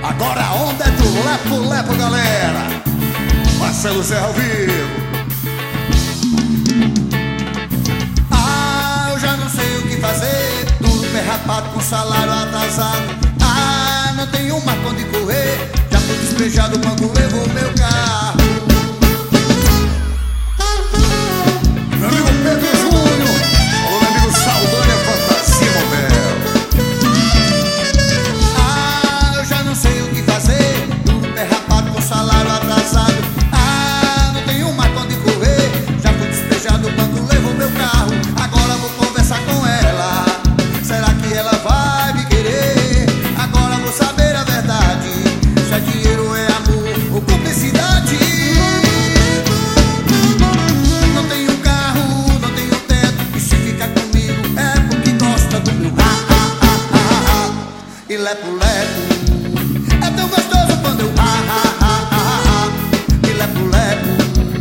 Agora a onda é do lepo-lepo, galera. Marcelo Zé ao vivo. Eu já não sei o que fazer, tudo perrapado com salário atrasado. Não tenho mais pra onde correr, já fui despejado, o banco levou meu carro. Meu amigo Pedro Júnior, alô, meu amigo Saldanha Fantasia Motel. Eu já não sei o que fazer, tudo perrapado com salário atrasado. Não tenho mais pra onde correr, já fui despejado, o banco levou meu carro. Agora vou conversar com ela, será que ela vai me querer? Agora vou saber a verdade, se é dinheiro, é amor ou cumplicidade. Não tenho carro, não tenho teto, e se fica comigo é porque gosta do meu e lepo-lepo. É tão gostoso quando eu e lepo-lepo.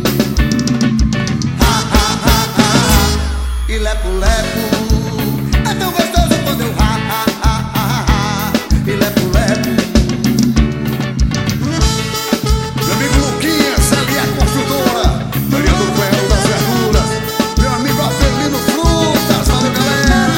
E lepo-lepo. É tão gostoso quando eu e lepo-lepo. Meu amigo Luquinhas, ali a construtora, Maria do Ferro das Verduras. Meu amigo Avelino Frutas, valeu, galera.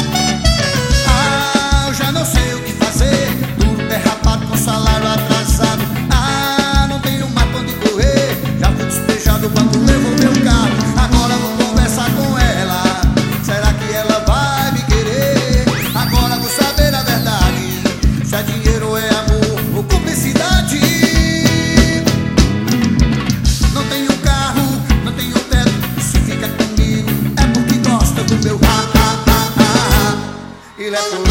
Eu já não sei o que fazer, tudo derrapado com salário atrasado. Não tenho mais pra onde correr, já fui despejado, o banco levou meu carro. Agora vou conversar com ela, será que ela vai me querer? Agora vou saber a verdade, se é dinheiro, é amor ou cumplicidade. Não tenho carro, não tenho teto, e se fica comigo é porque gosta do meu e lepo.